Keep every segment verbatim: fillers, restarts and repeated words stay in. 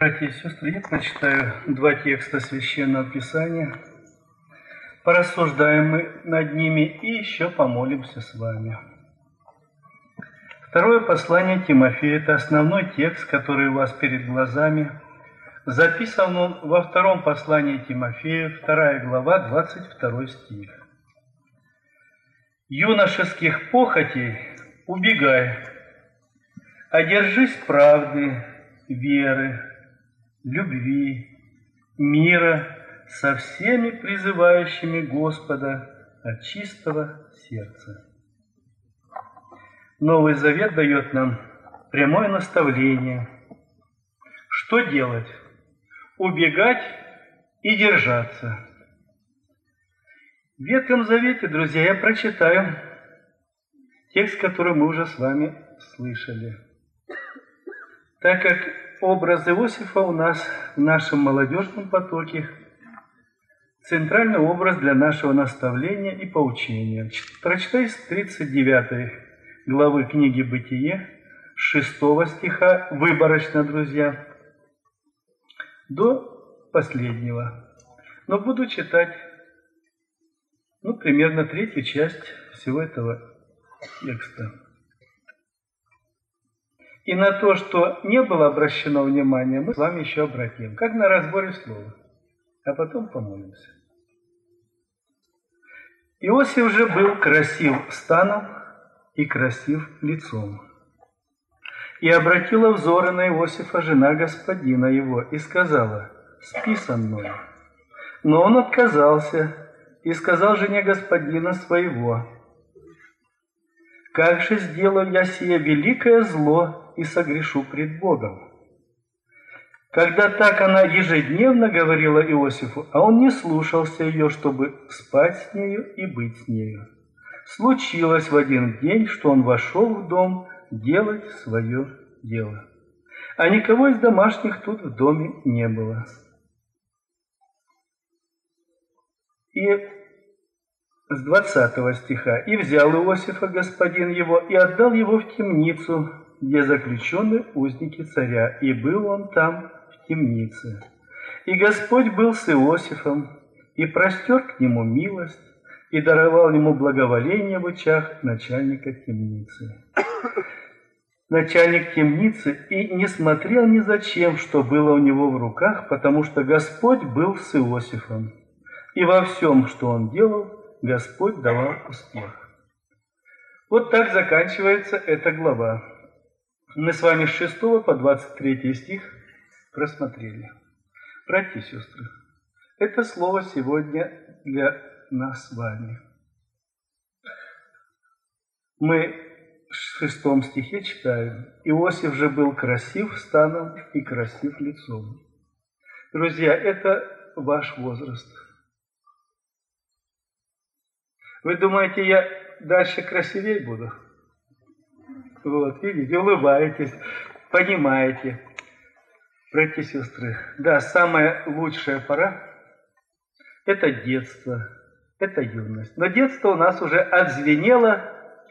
Братья и сестры, я прочитаю два текста Священного Писания, порассуждаем мы над ними и еще помолимся с вами. Второе послание Тимофея – это основной текст, который у вас перед глазами. Записан он во втором послании Тимофея, вторая глава, двадцать второй стих. «Юношеских похотей убегай, одержись правды, веры, любви, мира со всеми призывающими Господа от чистого сердца». Новый Завет дает нам прямое наставление. Что делать? Убегать и держаться. В Ветхом Завете, друзья, я прочитаю текст, который мы уже с вами слышали. Так как образ Иосифа у нас в нашем молодежном потоке центральный образ для нашего наставления и поучения. Прочитай с тридцать девятой главы книги «Бытие», шестого стиха, выборочно, друзья, до последнего. Но буду читать, ну, примерно третью часть всего этого текста. И на то, что не было обращено внимание, мы с вами еще обратим, как на разборе слова, а потом помолимся. Иосиф же был красив станом и красив лицом. И обратила взоры на Иосифа жена господина его и сказала: «Спи со мной». Но он отказался и сказал жене господина своего: «Как же сделаю я сие великое зло и согрешу пред Богом?» Когда так она ежедневно говорила Иосифу, а он не слушался ее, чтобы спать с нею и быть с нею. Случилось в один день, что он вошел в дом делать свое дело, а никого из домашних тут в доме не было. И с двадцатого стиха: «И взял Иосифа господин его, и отдал его в темницу, где заключены узники царя, и был он там в темнице. И Господь был с Иосифом, и простер к нему милость, и даровал ему благоволение в очах начальника темницы». Начальник темницы и не смотрел ни зачем, что было у него в руках, потому что Господь был с Иосифом, и во всем, что он делал, Господь давал успех. Вот так заканчивается эта глава. Мы с вами с шестого по двадцать третий стих просмотрели. Братья и сестры, это слово сегодня для нас с вами. Мы в шестом стихе читаем: «Иосиф же был красив станом и красив лицом». Друзья, это ваш возраст. Вы думаете, я дальше красивее буду? Вот, видите, улыбаетесь, понимаете. Братья и сестры, да, самая лучшая пора – это детство, это юность. Но детство у нас уже отзвенело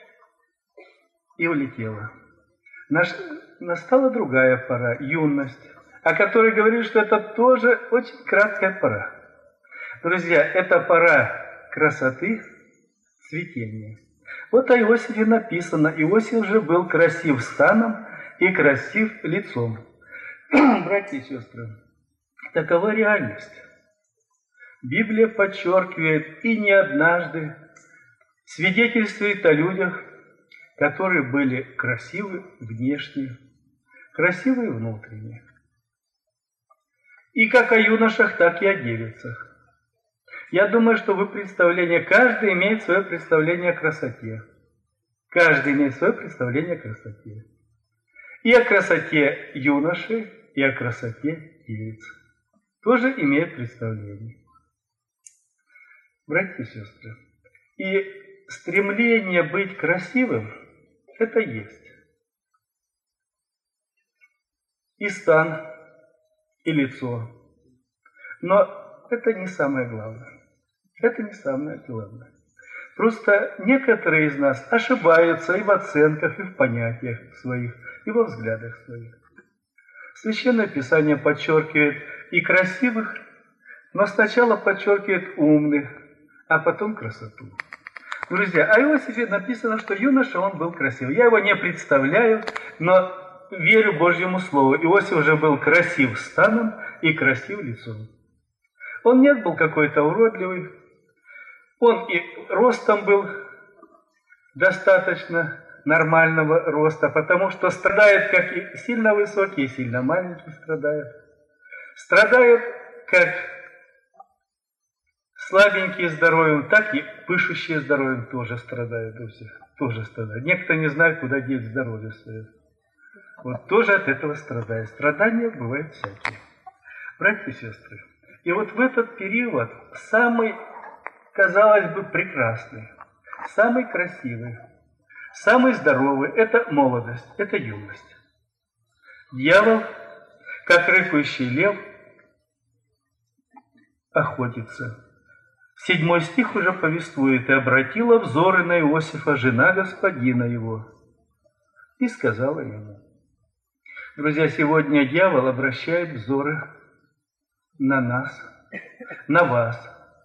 и улетело. Наш, настала другая пора – юность, о которой говорили, что это тоже очень краткая пора. Друзья, это пора красоты, цветения. Вот о Иосифе написано: Иосиф же был красив станом и красив лицом. Братья и сестры, такова реальность. Библия подчеркивает и не однажды свидетельствует о людях, которые были красивы внешне, красивы внутренне. И как о юношах, так и о девицах. Я думаю, что вы представление, каждый имеет свое представление о красоте. Каждый имеет свое представление о красоте. И о красоте юноши, и о красоте девиц. Тоже имеет представление. Братья и сестры, и стремление быть красивым – это есть. И стан, и лицо. Но это не самое главное. Это не самое главное. Просто некоторые из нас ошибаются и в оценках, и в понятиях своих, и во взглядах своих. Священное Писание подчеркивает и красивых, но сначала подчеркивает умных, а потом красоту. Друзья, о Иосифе написано, что юноша он был красивый. Я его не представляю, но верю Божьему Слову. Иосиф уже был красив станом и красив лицом. Он не был какой-то уродливый. Он и ростом был достаточно нормального роста, потому что страдает как и сильно высокий, и сильно маленький страдает. Страдают как слабенькие здоровьем, так и пышущие здоровьем тоже страдают у всех. Тоже страдают. Некто не знает, куда деть здоровье свое. Вот тоже от этого страдает. Страдания бывают всякие. Братья и сестры, и вот в этот период самый, казалось бы, прекрасный, самый красивый, самый здоровый – это молодость, это юность. Дьявол, как рыкающий лев, охотится. Седьмой стих уже повествует: «И обратила взоры на Иосифа жена господина его, и сказала ему». Друзья, сегодня дьявол обращает взоры на нас, на вас,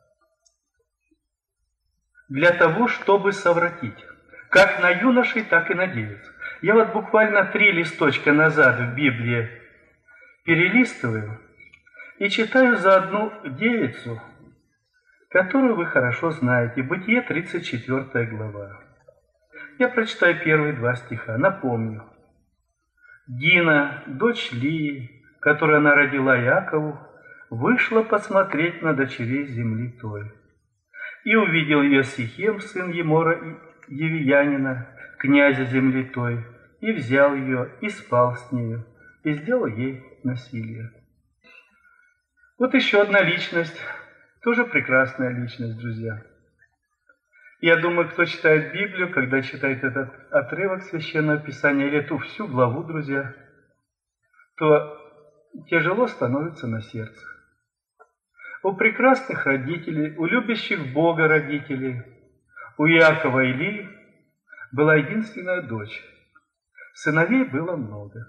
для того, чтобы совратить, как на юношей, так и на девиц. Я вот буквально три листочка назад в Библии перелистываю и читаю за одну девицу, которую вы хорошо знаете. Бытие, тридцать четвёртая глава. Я прочитаю первые два стиха. Напомню. Дина, дочь Лии, которую она родила Иакову, вышла посмотреть на дочерей земли той. И увидел ее Сихем, сын Емора Евиянина, князя земли той, и взял ее, и спал с нею, и сделал ей насилие. Вот еще одна личность, тоже прекрасная личность, друзья. Я думаю, кто читает Библию, когда читает этот отрывок Священного Писания, или эту всю главу, друзья, то тяжело становится на сердце. У прекрасных родителей, у любящих Бога родителей, у Иакова и Лии была единственная дочь. Сыновей было много.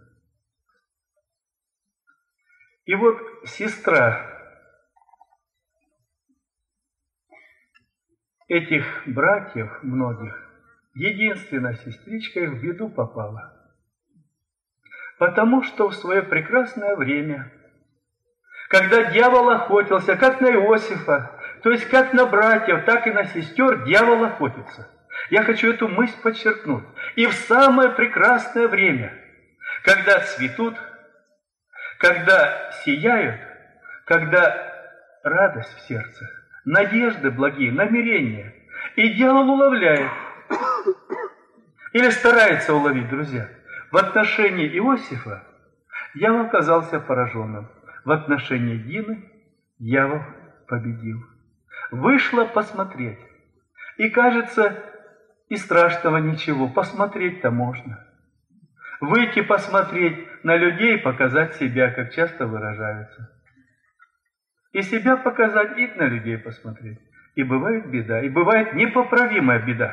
И вот сестра этих братьев многих, единственная сестричка, их в беду попала. Потому что в свое прекрасное время, когда дьявол охотился, как на Иосифа, то есть как на братьев, так и на сестер, дьявол охотится. Я хочу эту мысль подчеркнуть. И в самое прекрасное время, когда цветут, когда сияют, когда радость в сердце, надежды благие, намерения, и дьявол уловляет, или старается уловить, друзья. В отношении Иосифа дьявол оказался пораженным. В отношении Дины дьявол победил. Вышла посмотреть. И кажется, и страшного ничего. Посмотреть-то можно. Выйти посмотреть на людей, показать себя, как часто выражаются. И себя показать, и на людей посмотреть. И бывает беда, и бывает непоправимая беда.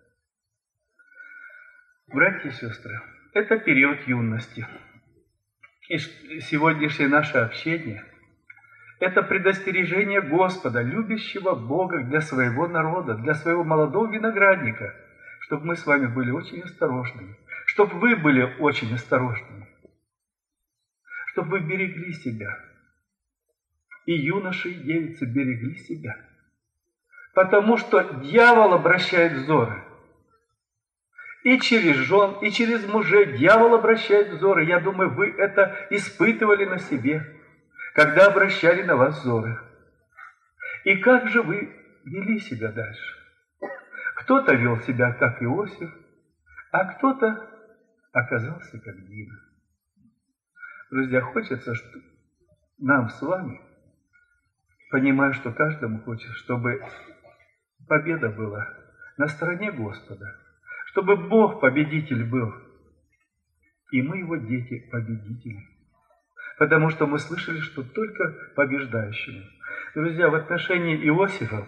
Братья и сестры, это период юности. И сегодняшнее наше общение – это предостережение Господа, любящего Бога для своего народа, для своего молодого виноградника, чтобы мы с вами были очень осторожными, чтобы вы были очень осторожными, чтобы вы берегли себя. И юноши, и девицы берегли себя. Потому что дьявол обращает взоры. И через жен, и через мужей дьявол обращает взоры. Я думаю, вы это испытывали на себе, когда обращали на вас взоры. И как же вы вели себя дальше? Кто-то вел себя, как Иосиф, а кто-то оказался, как Дина. Друзья, хочется, что нам с вами, понимая, что каждому хочется, чтобы победа была на стороне Господа, чтобы Бог победитель был, и мы, его дети, победители. Потому что мы слышали, что только побеждающему. Друзья, в отношении Иосифа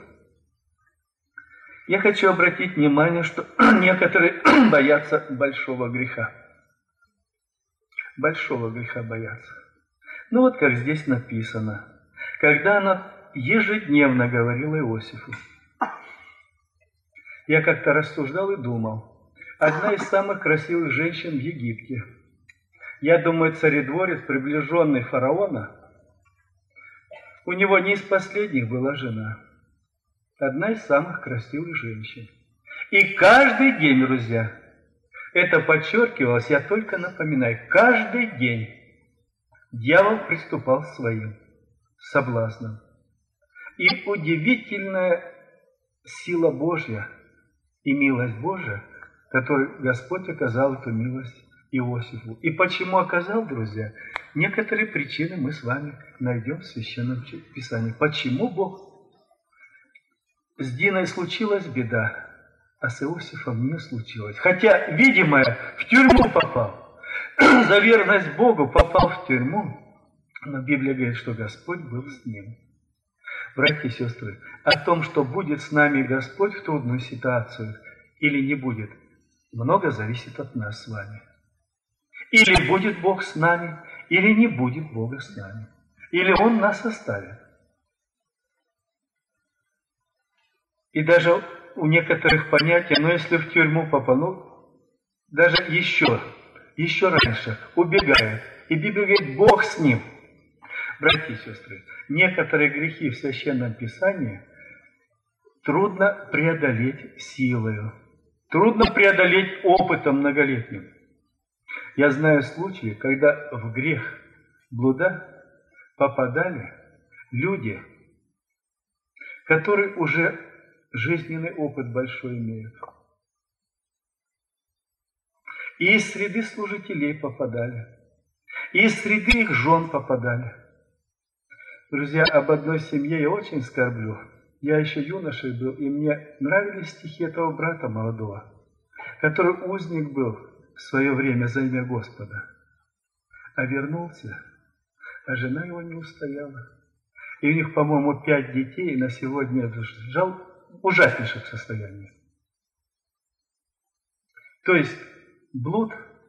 я хочу обратить внимание, что некоторые боятся большого греха. Большого греха боятся. Ну вот как здесь написано. Когда она ежедневно говорила Иосифу. Я как-то рассуждал и думал. Одна из самых красивых женщин в Египте. Я думаю, царедворец, приближенный фараона, у него не из последних была жена. Одна из самых красивых женщин. И каждый день, друзья, это подчеркивалось, я только напоминаю, каждый день дьявол приступал к своим соблазнам. И удивительная сила Божья и милость Божья, которую Господь оказал эту милость Иосифу. И почему оказал, друзья? Некоторые причины мы с вами найдем в Священном Писании. Почему Бог? С Диной случилась беда, а с Иосифом не случилось. Хотя, видимо, в тюрьму попал. За верность Богу попал в тюрьму. Но Библия говорит, что Господь был с ним. Братья и сестры, о том, что будет с нами Господь в трудную ситуацию или не будет, много зависит от нас с вами. Или будет Бог с нами, или не будет Бога с нами. Или Он нас оставит. И даже у некоторых понятий, но если в тюрьму попаду, даже еще, еще раньше убегает. И Библия говорит, Бог с ним. Братья и сестры, некоторые грехи в Священном Писании трудно преодолеть силою, трудно преодолеть опытом многолетним. Я знаю случаи, когда в грех блуда попадали люди, которые уже жизненный опыт большой имеют. И из среды служителей попадали, и из среды их жен попадали. Друзья, об одной семье я очень скорблю. Я еще юношей был, и мне нравились стихи этого брата молодого, который узник был в свое время за имя Господа, а вернулся, а жена его не устояла. И у них, по-моему, пять детей, и на сегодня жал в ужаснейших состояниях. То есть блуд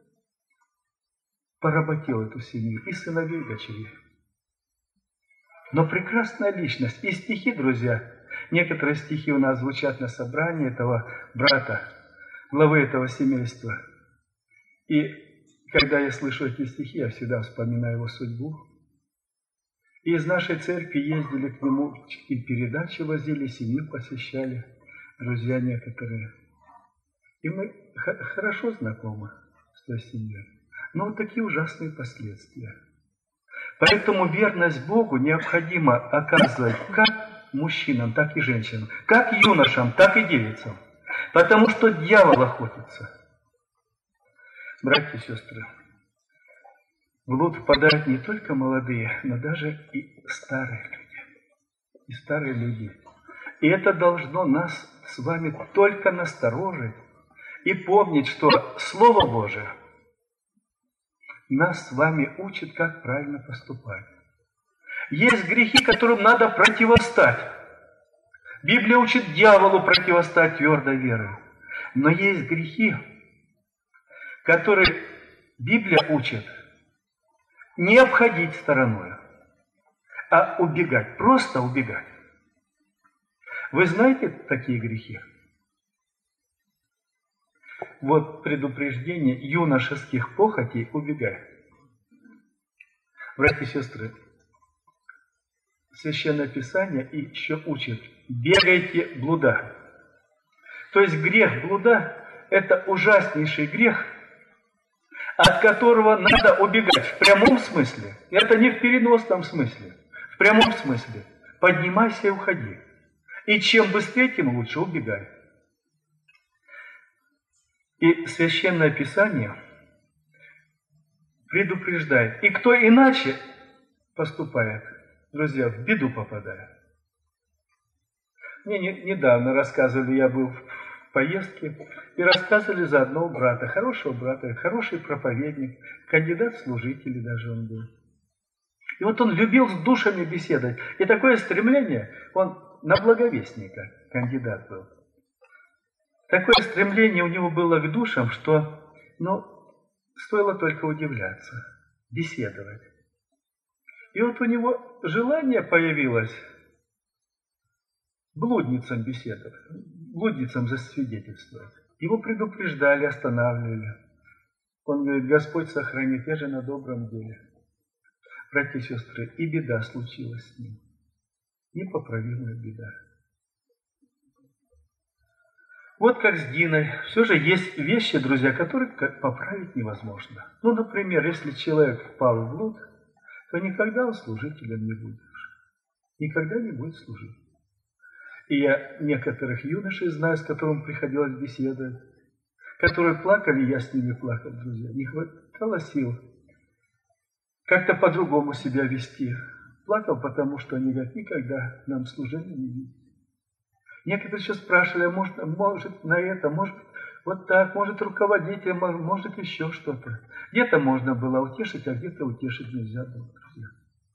поработил эту семью, и сыновей, и дочерей. Но прекрасная личность. И стихи, друзья, некоторые стихи у нас звучат на собрании этого брата, главы этого семейства. И когда я слышу эти стихи, я всегда вспоминаю его судьбу. И из нашей церкви ездили к нему, и передачи возили, семью посещали, друзья некоторые. И мы хорошо знакомы с той семьей. Но вот такие ужасные последствия. Поэтому верность Богу необходимо оказывать как мужчинам, так и женщинам, как юношам, так и девицам. Потому что дьявол охотится. Братья и сестры, в блуд впадают не только молодые, но даже и старые люди. И старые люди. И это должно нас с вами только насторожить и помнить, что Слово Божие нас с вами учит, как правильно поступать. Есть грехи, которым надо противостать. Библия учит дьяволу противостать твердой верой. Но есть грехи, которые Библия учит не обходить стороной, а убегать, просто убегать. Вы знаете такие грехи? Вот предупреждение юношеских похотей убегай. Братья и сестры, Священное Писание еще учит: бегайте блуда. То есть грех блуда – это ужаснейший грех, от которого надо убегать в прямом смысле. Это не в переносном смысле, в прямом смысле. Поднимайся и уходи. И чем быстрее, тем лучше убегай. И Священное Писание предупреждает. И кто иначе поступает, друзья, в беду попадает. Мне не, недавно рассказывали, я был в поездке, и рассказывали за одного брата, хорошего брата, хороший проповедник, кандидат в служители даже он был. И вот он любил с душами беседовать. И такое стремление, он на благовестника кандидат был. Такое стремление у него было к душам, что, ну, стоило только удивляться, беседовать. И вот у него желание появилось блудницам беседовать, блудницам засвидетельствовать. Его предупреждали, останавливали. Он говорит: Господь сохранит, я же на добром деле. Братья и сестры, и беда случилась с ним. Непоправимая беда. Вот как с Диной. Все же есть вещи, друзья, которые поправить невозможно. Ну, например, если человек впал в блуд, то никогда он служителем не будет. Никогда не будет служить. И я некоторых юношей знаю, с которыми приходилось беседовать, которые плакали, я с ними плакал, друзья. Не хватало сил как-то по-другому себя вести. Плакал, потому что они говорят: никогда нам служения не видят. Некоторые еще спрашивали: а может, может на это, может вот так, может руководитель, может, может еще что-то. Где-то можно было утешить, а где-то утешить нельзя было, друзья.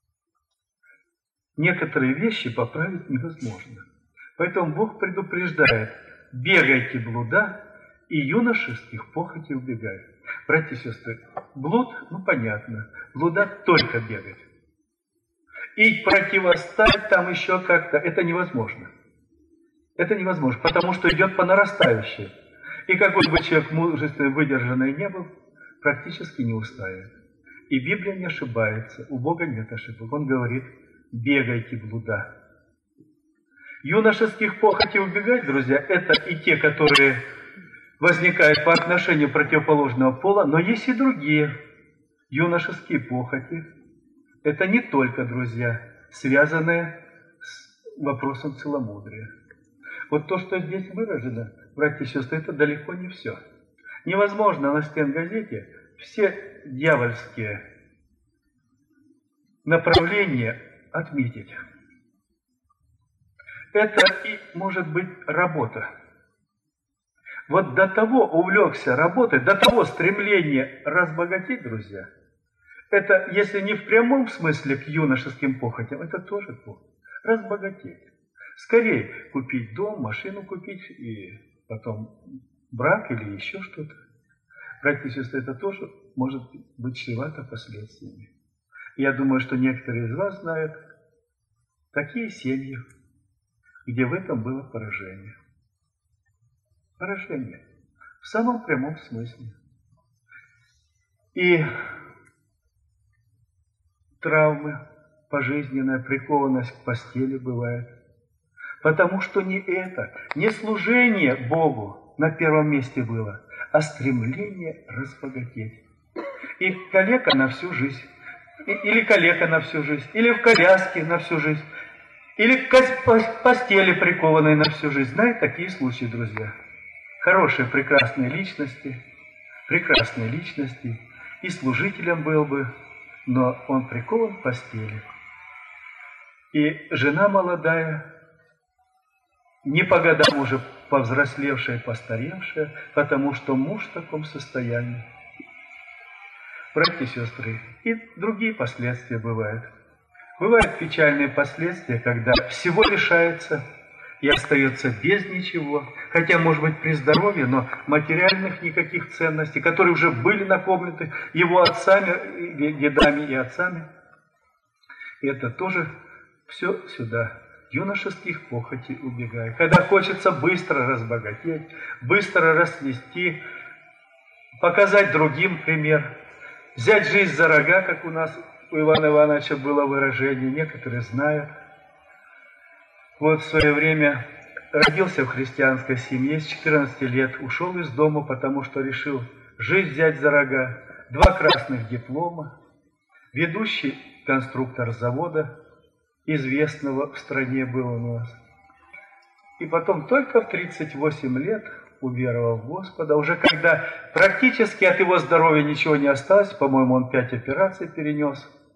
Некоторые вещи поправить невозможно. Поэтому Бог предупреждает: бегайте блуда и юношеских похотей убегай. Братья и сестры, блуд, ну понятно, блуда только бегать. И противостать там еще как-то, это невозможно. Это невозможно, потому что идет по нарастающей. И какой бы человек мужественный, выдержанный не был, практически не устоит. И Библия не ошибается, у Бога нет ошибок. Он говорит: бегайте блуда. Юношеских похотей убегать, друзья, это и те, которые возникают по отношению противоположного пола, но есть и другие юношеские похоти. Это не только, друзья, связанные с вопросом целомудрия. Вот то, что здесь выражено, братья и сестры, это далеко не все. Невозможно на стенгазете все дьявольские направления отметить. Это и может быть работа. Вот до того увлекся работой, до того стремления разбогатеть, друзья, это, если не в прямом смысле к юношеским похотям, это тоже плохо. Разбогатеть. Скорее купить дом, машину купить, и потом брак или еще что-то. Братья и сестры, это тоже может быть чревато последствиями. Я думаю, что некоторые из вас знают такие семьи, где в этом было поражение. Поражение. В самом прямом смысле. И травмы, пожизненная прикованность к постели бывает. Потому что не это, не служение Богу на первом месте было, а стремление разбогатеть. И калека на всю жизнь, или калека на всю жизнь, или в коляске на всю жизнь, или к постели прикованной на всю жизнь. Знаете, такие случаи, друзья. Хорошие, прекрасные личности, прекрасные личности, и служителем был бы, но он прикован к постели. И жена молодая, не по годам уже повзрослевшая, постаревшая, потому что муж в таком состоянии. Братья и сестры, и другие последствия бывают. Бывают печальные последствия, когда всего лишается и остается без ничего, хотя, может быть, при здоровье, но материальных никаких ценностей, которые уже были накоплены его отцами, дедами и отцами. И это тоже все сюда. Юношеских похотей убегая. Когда хочется быстро разбогатеть, быстро расцвести, показать другим пример, взять жизнь за рога, как у нас у Ивана Ивановича было выражение, некоторые знают. Вот в свое время родился в христианской семье, с четырнадцати лет ушел из дома, потому что решил жизнь взять за рога, два красных диплома, ведущий конструктор завода, известного в стране был у нас. И потом только в тридцать восемь лет, уверовал в Господа, уже когда практически от его здоровья ничего не осталось, по-моему, он пять операций перенес,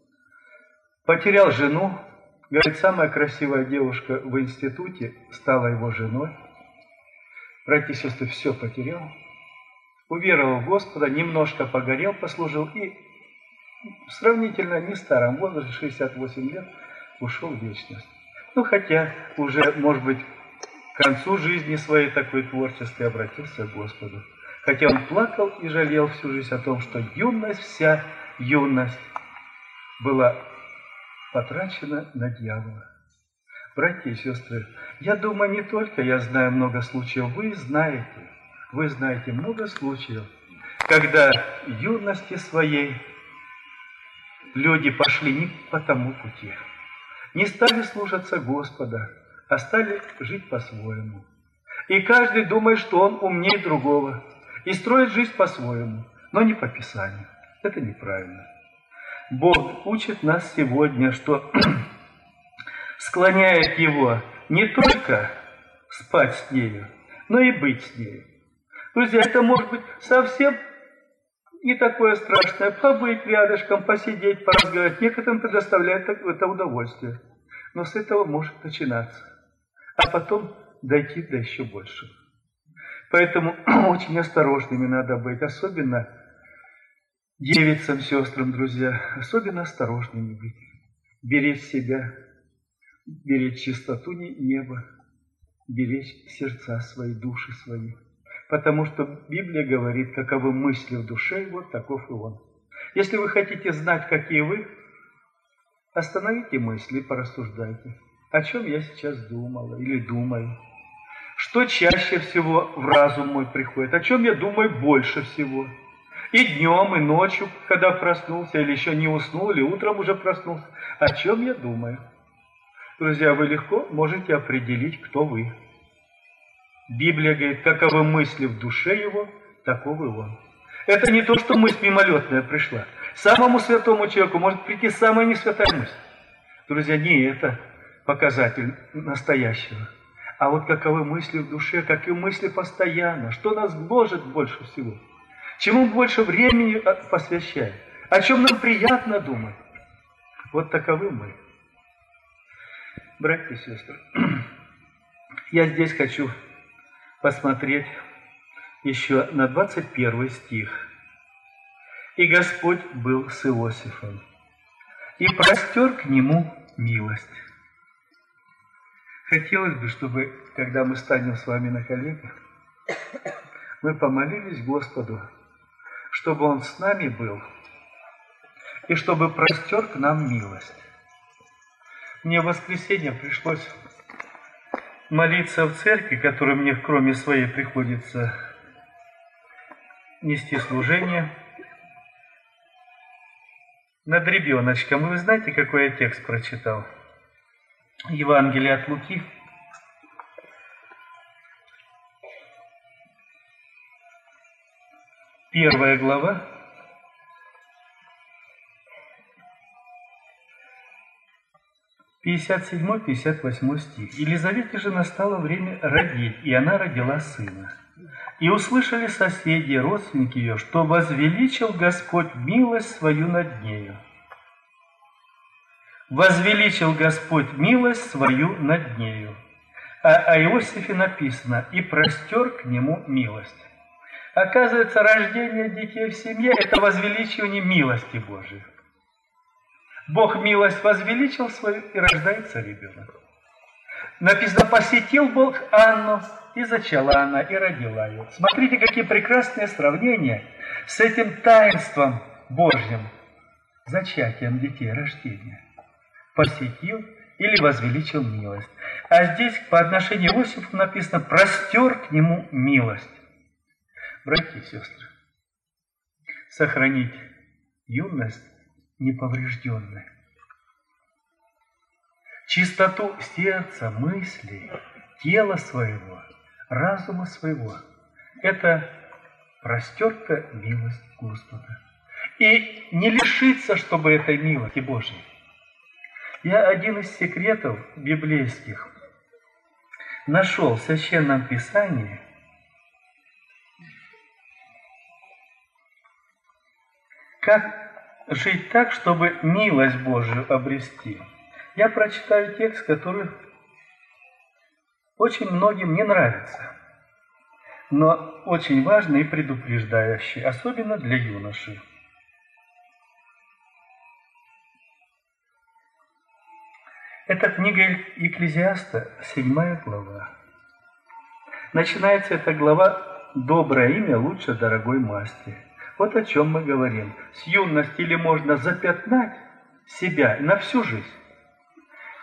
потерял жену, говорит, самая красивая девушка в институте стала его женой. Братья и сестры, все потерял, уверовал в Господа, немножко погорел, послужил и в сравнительно не старом возрасте, шестьдесят восемь лет, ушел в вечность. Ну, хотя уже, может быть, к концу жизни своей такой творческой обратился к Господу. Хотя он плакал и жалел всю жизнь о том, что юность, вся юность была потрачено на дьявола. Братья и сестры, я думаю, не только я знаю много случаев, вы знаете, вы знаете много случаев, когда в юности своей люди пошли не по тому пути, не стали слушаться Господа, а стали жить по-своему. И каждый думает, что он умнее другого, и строит жизнь по-своему, но не по Писанию. Это неправильно. Бог учит нас сегодня, что склоняет его не только спать с нею, но и быть с нею. Друзья, это может быть совсем не такое страшное. Побыть рядышком, посидеть, поразговаривать. Некоторым предоставляет это удовольствие. Но с этого может начинаться. А потом дойти до еще большего. Поэтому очень осторожными надо быть. Особенно девицам, сестрам, друзья. Особенно осторожными быть. Беречь себя. Беречь чистоту неба. Беречь сердца свои, души свои. Потому что Библия говорит, каковы мысли в душе его, таков и он. Если вы хотите знать, какие вы, остановите мысли и порассуждайте. О чем я сейчас думала или думаю? Что чаще всего в разум мой приходит? О чем я думаю больше всего? И днем, и ночью, когда проснулся, или еще не уснул, или утром уже проснулся. О чем я думаю? Друзья, вы легко можете определить, кто вы. Библия говорит, каковы мысли в душе его, таков и он. Это не то, что мысль мимолетная пришла. Самому святому человеку может прийти самая несвятая мысль. Друзья, не это показатель настоящего. А вот каковы мысли в душе, какие мысли постоянно, что нас гложет больше всего. Чему больше времени посвящаем, о чем нам приятно думать. Вот таковы мы. Братья и сестры, я здесь хочу посмотреть еще на двадцать первый стих. «И Господь был с Иосифом, и простер к нему милость». Хотелось бы, чтобы, когда мы станем с вами на коленях, мы помолились Господу, чтобы Он с нами был, и чтобы простер к нам милость. Мне в воскресенье пришлось молиться в церкви, которой мне кроме своей приходится нести служение, над ребеночком. И вы знаете, какой я текст прочитал? Евангелие от Луки. Первая глава. пятьдесят седьмой — пятьдесят восьмой стих. «Елизавете же настало время родить, и она родила сына. И услышали соседи, родственники ее, что возвеличил Господь милость свою над нею». Возвеличил Господь милость свою над нею. А о Иосифе написано: «И простер к нему милость». Оказывается, рождение детей в семье – это возвеличивание милости Божией. Бог милость возвеличил свою, и рождается ребенок. Написано: посетил Бог Анну, и зачала она, и родила ее. Смотрите, какие прекрасные сравнения с этим таинством Божьим, зачатием детей, рождения. Посетил или возвеличил милость. А здесь по отношению к Иосифу написано: простер к нему милость. Братья и сестры, сохранить юность неповрежденной, чистоту сердца, мыслей, тела своего, разума своего – это простерта милость Господа. И не лишиться, чтобы этой милости Божьей. Я один из секретов библейских нашел в Священном Писании, как жить так, чтобы милость Божию обрести. Я прочитаю текст, который очень многим не нравится, но очень важный и предупреждающий, особенно для юношей. Это книга Екклезиаста, седьмая глава. Начинается эта глава: «Доброе имя лучше дорогой масти». Вот о чем мы говорим. С юности ли можно запятнать себя на всю жизнь,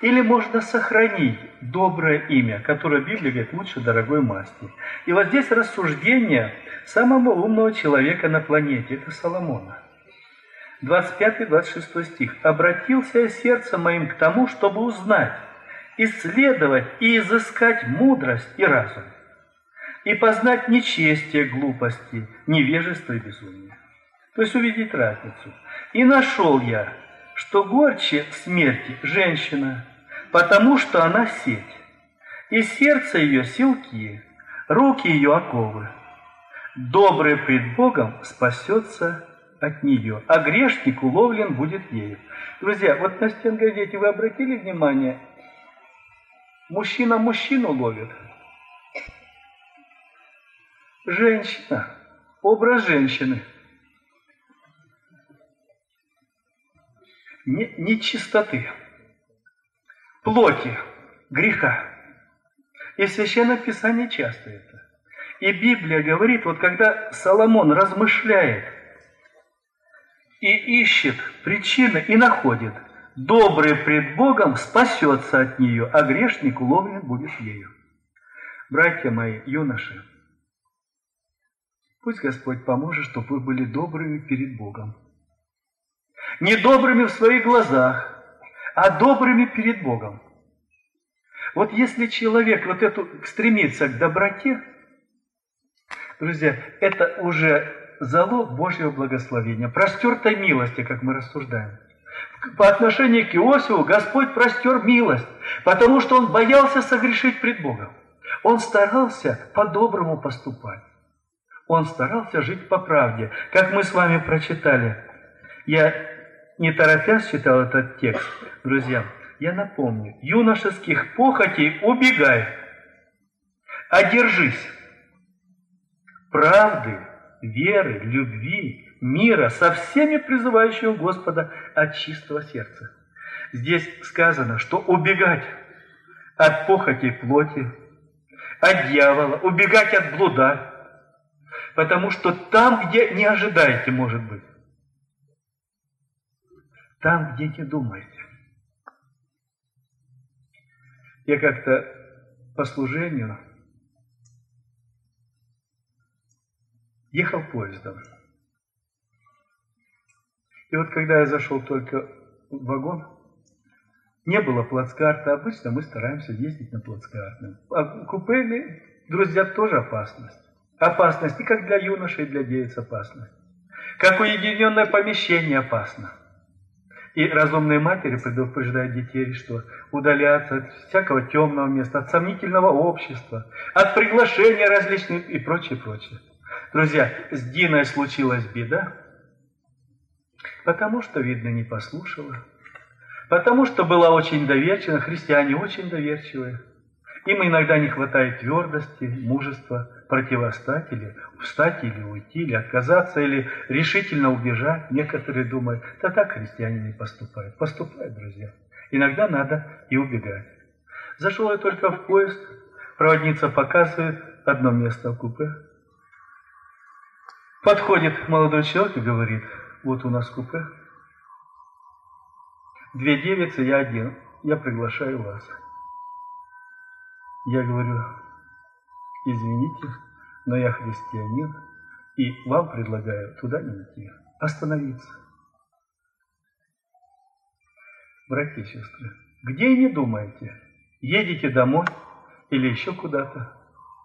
Или можно сохранить доброе имя, которое Библия говорит лучше дорогой масти. И вот здесь рассуждение самого умного человека на планете, это Соломона. двадцать пятый двадцать шестой стих. «Обратился я сердцем моим к тому, чтобы узнать, исследовать и изыскать мудрость и разум, и познать нечестие, глупости, невежество и безумие». То есть увидеть разницу. «И нашел я, что горче смерти женщина, потому что она сеть, и сердце ее силки, руки ее оковы. Добрый пред Богом спасется от нее, а грешник уловлен будет ею». Друзья, вот на стенке, дети, вы обратили внимание, мужчина мужчину ловит, женщина, образ женщины, нечистоты, плоти, греха. И Священное Писание часто это. И Библия говорит, вот когда Соломон размышляет и ищет причины и находит, добрый пред Богом спасется от нее, а грешник уловлен будет ею. Братья мои, юноши, пусть Господь поможет, чтобы вы были добрыми перед Богом. Не добрыми в своих глазах, а добрыми перед Богом. Вот если человек вот эту стремится к доброте, друзья, это уже залог Божьего благословения, простертой милости, как мы рассуждаем. По отношению к Иосифу Господь простер милость, потому что он боялся согрешить пред Богом. Он старался по-доброму поступать. Он старался жить по правде. Как мы с вами прочитали, я не торопясь читал этот текст, друзья, я напомню, юношеских похотей убегай, одержись правды, веры, любви, мира со всеми призывающими Господа от чистого сердца. Здесь сказано, что убегать от похоти плоти, от дьявола, убегать от блуда, потому что там, где не ожидаете, может быть, там, где не думаете. Я как-то по служению ехал поездом. И вот когда я зашел только в вагон, не было плацкарта. Обычно мы стараемся ездить на плацкартном. А купейные, друзья, тоже опасность. Опасность и как для юношей, и для девиц опасность. Как уединенное помещение опасно. И разумные матери предупреждают детей, что удаляться от всякого темного места, от сомнительного общества, от приглашения различных и прочее, прочее. Друзья, с Диной случилась беда, потому что, видно, не послушала, потому что была очень доверчива, христиане очень доверчивые. Им иногда не хватает твердости, мужества противостать, или встать, или уйти, или отказаться, или решительно убежать. Некоторые думают, да так христиане не поступают. Поступают, друзья. Иногда надо и убегать. Зашел я только в поезд, проводница показывает одно место в купе. Подходит молодой человек и говорит, вот у нас купе. Две девицы, я один. Я приглашаю вас. Я говорю, извините, но я христианин, и вам предлагаю туда не идти, остановиться. Братья и сестры, где и не думаете, едете домой или еще куда-то,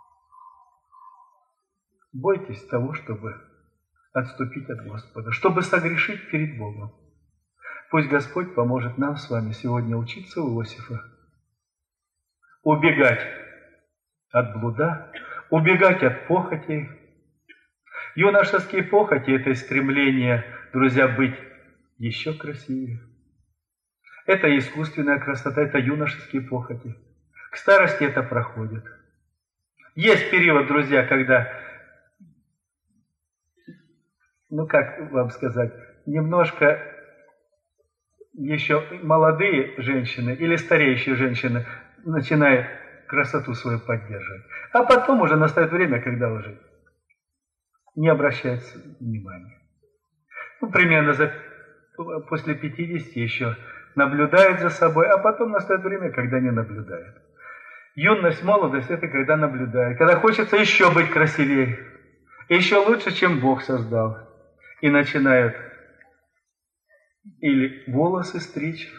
бойтесь того, чтобы отступить от Господа, чтобы согрешить перед Богом. Пусть Господь поможет нам с вами сегодня учиться у Иосифа, убегать от блуда, убегать от похоти. Юношеские похоти – это стремление, друзья, быть еще красивее. Это искусственная красота, это юношеские похоти. К старости это проходит. Есть период, друзья, когда, ну как вам сказать, немножко еще молодые женщины или стареющие женщины начинают красоту свою поддерживать. А потом уже настает время, когда уже не обращается внимания. Ну, примерно за, после пятидесяти еще наблюдает за собой, а потом настает время, когда не наблюдает. Юность, молодость – это когда наблюдает, когда хочется еще быть красивее, еще лучше, чем Бог создал. И начинают или волосы стричь,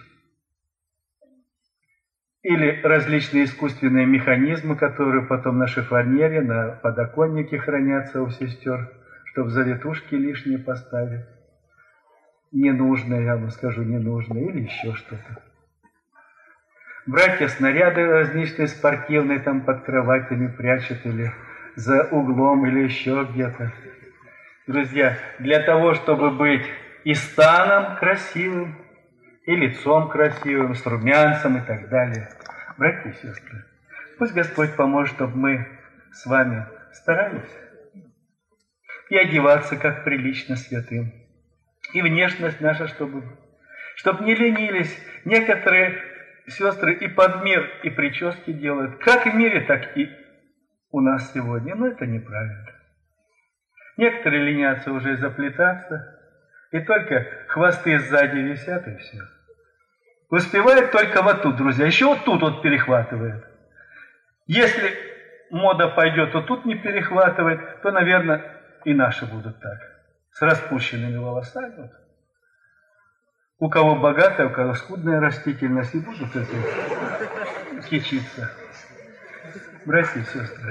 или различные искусственные механизмы, которые потом на шифонере, на подоконнике хранятся у сестер, чтобы завитушки лишние поставить. Ненужное, я вам скажу, ненужное, или еще что-то. Братья снаряды различные спортивные там под кроватями прячут, или за углом, или еще где-то. Друзья, для того, чтобы быть и станом красивым, и лицом красивым, с румянцем и так далее. Братья и сестры, пусть Господь поможет, чтобы мы с вами старались и одеваться как прилично святым, и внешность наша, чтобы, чтобы не ленились. Некоторые сестры и под мир, и прически делают, как в мире, так и у нас сегодня, но это неправильно. Некоторые ленятся уже заплетаться, и только хвосты сзади висят, и все. Успевает только вот тут, друзья, еще вот тут вот перехватывает. Если мода пойдет, то тут не перехватывает, то, наверное, и наши будут так, с распущенными волосами. Вот. У кого богатая, у кого скудная растительность, и будут это кичиться. Братья и сестры,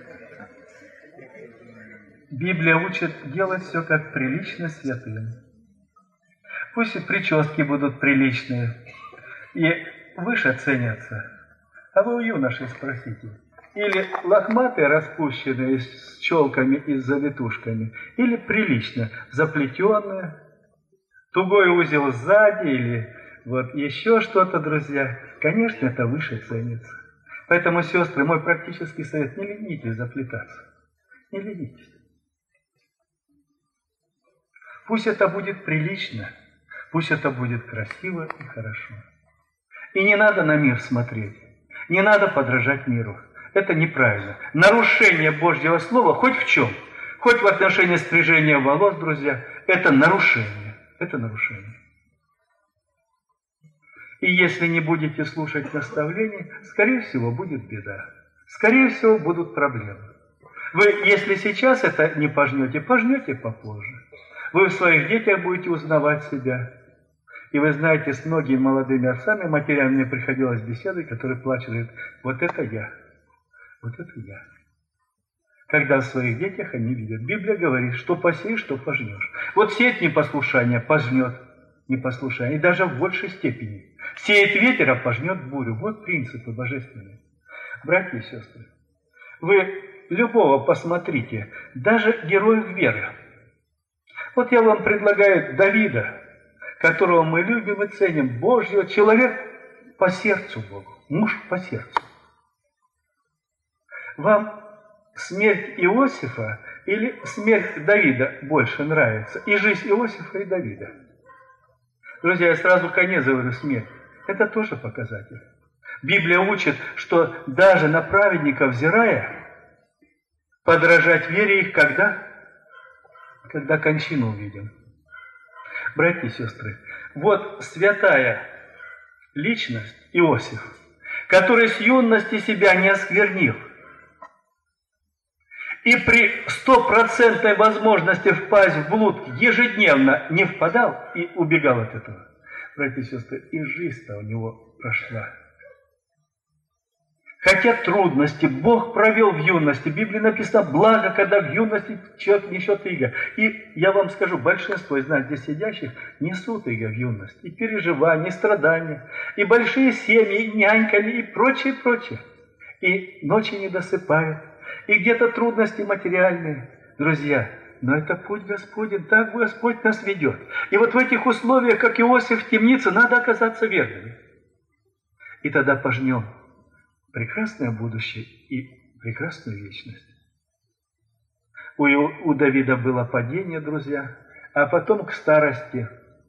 Библия учит делать все как прилично святым. Пусть и прически будут приличные, и выше ценятся. А вы у юношей спросите, или лохматые, распущенные, с челками и с завитушками, или прилично, заплетенные, тугой узел сзади, или вот еще что-то, друзья. Конечно, это выше ценится. Поэтому, сестры, мой практический совет: не ленитесь заплетаться. Не ленитесь. Пусть это будет прилично, пусть это будет красиво и хорошо. И не надо на мир смотреть, не надо подражать миру. Это неправильно. Нарушение Божьего Слова хоть в чем, хоть в отношении стрижения волос, друзья, это нарушение. Это нарушение. И если не будете слушать наставлений, скорее всего, будет беда. Скорее всего, будут проблемы. Вы, если сейчас это не пожнете, пожнете попозже. Вы в своих детях будете узнавать себя. И вы знаете, с многими молодыми отцами, матерями мне приходилось беседовать, которые плачут, говорят: вот это я, вот это я. Когда в своих детях они видят. Библия говорит, что посеешь, что пожнешь. Вот сеет непослушание, пожнет непослушание. И даже в большей степени. Сеет ветер, а пожнет бурю. Вот принципы божественные. Братья и сестры, вы любого посмотрите, даже героев веры. Вот я вам предлагаю Давида, которого мы любим и ценим, Божьего, человек по сердцу Богу, муж по сердцу. Вам смерть Иосифа или смерть Давида больше нравится? И жизнь Иосифа и Давида. Друзья, я сразу конец говорю: смерть. Это тоже показатель. Библия учит, что даже на праведников взирая, подражать вере их когда? Когда кончину увидим. Братья и сестры, вот святая личность Иосиф, который с юности себя не осквернил, и при стопроцентной возможности впасть в блуд ежедневно не впадал и убегал от этого. Братья и сестры, и жизнь-то у него прошла. Хотя трудности Бог провел в юности. В Библии написано: благо, когда в юности человек несет иго. И я вам скажу, большинство из нас здесь сидящих несут иго в юности. И переживания, и страдания, и большие семьи, и няньками, и прочее, прочее. И ночи не досыпают, и где-то трудности материальные. Друзья, но это путь Господень, так Господь нас ведет. И вот в этих условиях, как Иосиф в темнице, надо оказаться верными. И тогда пожнем прекрасное будущее и прекрасную вечность. У, у Давида было падение, друзья, а потом к старости.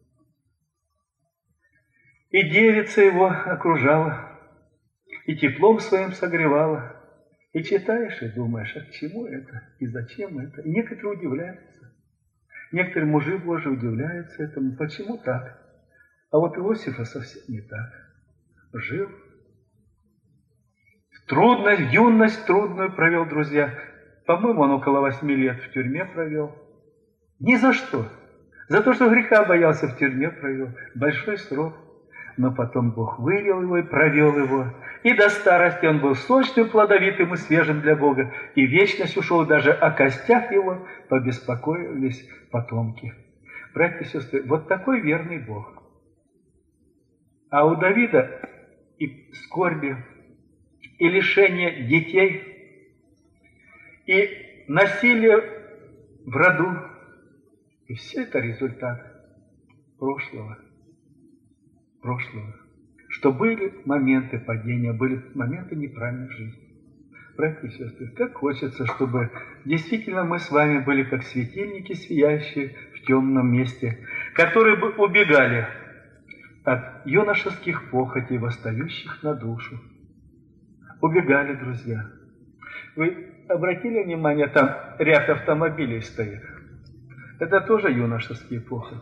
И девица его окружала, и теплом своим согревала. И читаешь, и думаешь: а к чему это, и зачем это? И некоторые удивляются. Некоторые мужи Божии удивляются этому. Почему так? А вот Иосифа совсем не так. Жил. Трудность, юность трудную провел, друзья. По-моему, он около восьми лет в тюрьме провел. Ни за что. За то, что греха боялся, в тюрьме провел. Большой срок. Но потом Бог вывел его и провел его. И до старости он был сочным, плодовитым и свежим для Бога. И вечность ушел, даже о костях его побеспокоились потомки. Братья и сестры, вот такой верный Бог. А у Давида и скорби, и лишение детей, и насилие в роду, и все это результат прошлого. Прошлого. Что были моменты падения, были моменты неправильной жизни. Братья и сестры, как хочется, чтобы действительно мы с вами были как светильники, сияющие в темном месте, которые бы убегали от юношеских похотей, восстающих на душу. Убегали, друзья. Вы обратили внимание, там ряд автомобилей стоит. Это тоже юношеские похоти.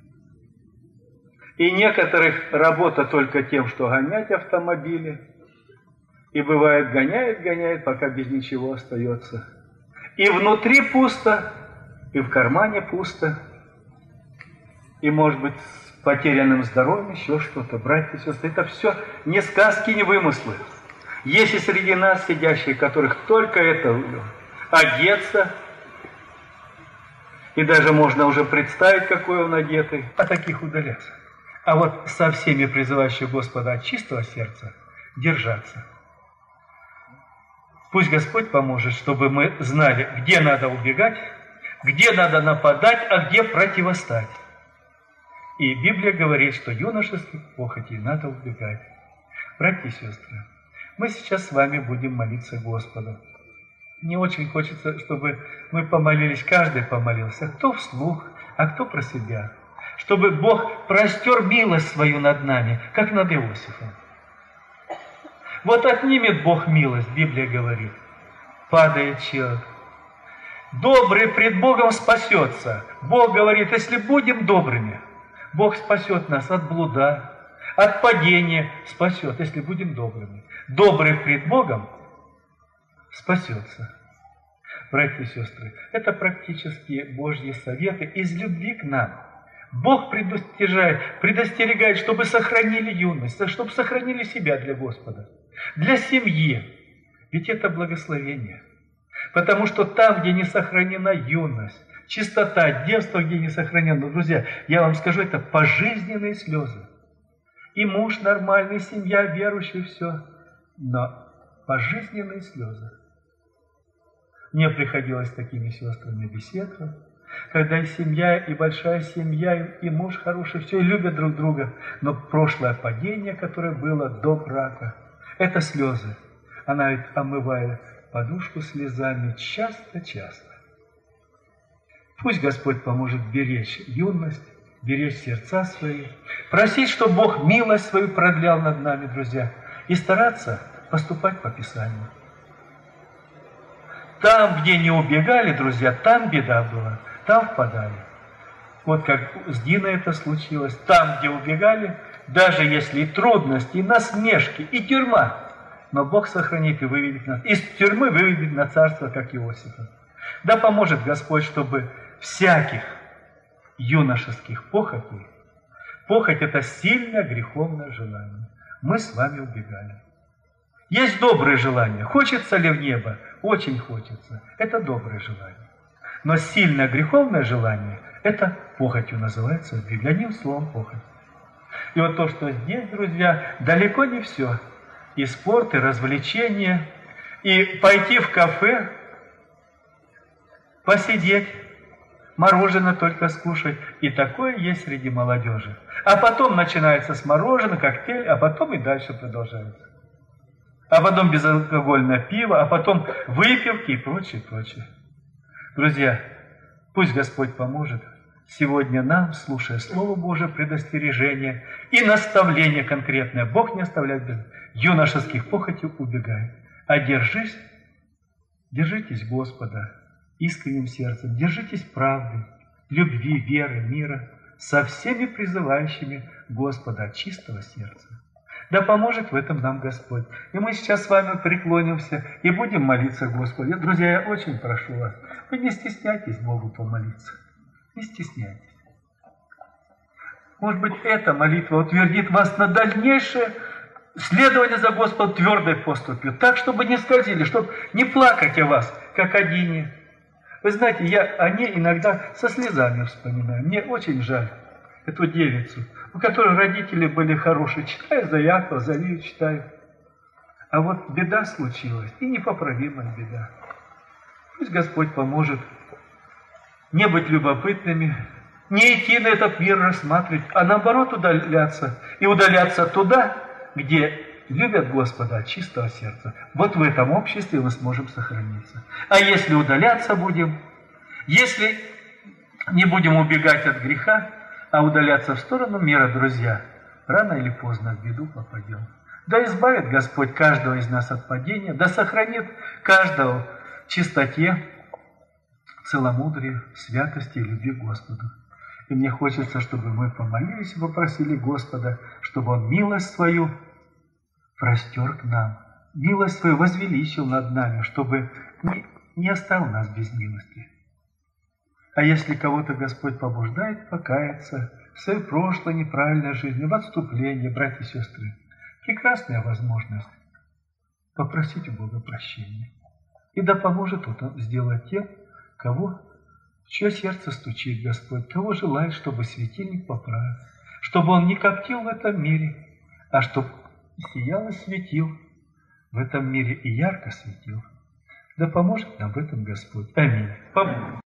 И некоторых работа только тем, что гонять автомобили. И бывает гоняет, гоняет, пока без ничего остается. И внутри пусто, и в кармане пусто. И может быть с потерянным здоровьем еще что-то. Братья и сестры, это все не сказки, не вымыслы. Есть и среди нас сидящие, которых только это одеться. И даже можно уже представить, какой он одетый. А таких удаляться. А вот со всеми призывающими Господа от чистого сердца держаться. Пусть Господь поможет, чтобы мы знали, где надо убегать, где надо нападать, а где противостать. И Библия говорит, что юношеских похотей надо убегать. Братья и сестры, мы сейчас с вами будем молиться Господу. Не очень хочется, чтобы мы помолились, каждый помолился, кто вслух, а кто про себя. Чтобы Бог простер милость свою над нами, как над Иосифом. Вот отнимет Бог милость, Библия говорит, падает человек. Добрый пред Богом спасется. Бог говорит, если будем добрыми, Бог спасет нас от блуда, от падения спасет, если будем добрыми. Добрый пред Богом спасется. Братья и сестры, это практически Божьи советы из любви к нам. Бог предостерегает, предостерегает, чтобы сохранили юность, чтобы сохранили себя для Господа, для семьи. Ведь это благословение. Потому что там, где не сохранена юность, чистота, девство, где не сохранено, друзья, я вам скажу, это пожизненные слезы. И муж нормальный, семья верующая, все. Но пожизненные слезы. Мне приходилось с такими сестрами беседовать. Когда и семья, и большая семья, и муж хороший, все любят друг друга. Но прошлое падение, которое было до брака, это слезы. Она ведь омывает подушку слезами часто-часто. Пусть Господь поможет беречь юность, беречь сердца свои, просить, чтобы Бог милость свою продлял над нами, друзья, и стараться поступать по Писанию. Там, где не убегали, друзья, там беда была. Там впадали. Вот как с Диной это случилось. Там, где убегали, даже если и трудности, и насмешки, и тюрьма, но Бог сохранит и выведет нас. Из тюрьмы выведет на царство, как Иосифа. Да поможет Господь, чтобы всяких юношеских похотей, похоть – это сильное греховное желание. Мы с вами убегали. Есть добрые желания. Хочется ли в небо? Очень хочется. Это доброе желание. Но сильное греховное желание – это похотью называется, одним словом похоть. И вот то, что здесь, друзья, далеко не все. И спорт, и развлечения, и пойти в кафе, посидеть, мороженое только скушать. И такое есть среди молодежи. А потом начинается с мороженого, коктейль, а потом и дальше продолжается. А потом безалкогольное пиво, а потом выпивки и прочее, прочее. Друзья, пусть Господь поможет сегодня нам, слушая Слово Божие, предостережение и наставление конкретное. Бог не оставляет без юношеских похотей, убегай. А держись, держитесь Господа искренним сердцем, держитесь правды, любви, веры, мира. со всеми призывающими Господа от чистого сердца. Да поможет в этом нам Господь. И мы сейчас с вами преклонимся и будем молиться Господу. Друзья, я очень прошу вас, вы не стесняйтесь Богу помолиться. Не стесняйтесь. Может быть, эта молитва утвердит вас на дальнейшее следование за Господом твердой поступью, так, чтобы не скользили, чтобы не плакать о вас, как о Дине. Вы знаете, я о ней иногда со слезами вспоминаю. Мне очень жаль эту девицу, у которой родители были хорошие. Читаю за Якова, за Лию читаю. А вот беда случилась, и непоправимая беда. Пусть Господь поможет не быть любопытными, не идти на этот мир рассматривать, а наоборот удаляться. И удаляться туда, где любят Господа от чистого сердца. Вот в этом обществе мы сможем сохраниться. А если удаляться будем, если не будем убегать от греха, а удаляться в сторону мира, друзья, рано или поздно в беду попадем. Да избавит Господь каждого из нас от падения, да сохранит каждого в чистоте, целомудрии, святости и любви к Господу. И мне хочется, чтобы мы помолились и попросили Господа, чтобы Он милость свою простер к нам, милость свою возвеличил над нами, чтобы не, не оставил нас без милости. А если кого-то Господь побуждает покаяться в своей прошлой неправильной жизни, в отступлении, братья и сестры, прекрасная возможность попросить у Бога прощения. И да поможет это сделать те, кого, в чье сердце стучит Господь, кого желает, чтобы светильник поправил, чтобы он не коптил в этом мире, а чтобы сиял и светил в этом мире и ярко светил. Да поможет нам в этом Господь. Аминь. Поможет.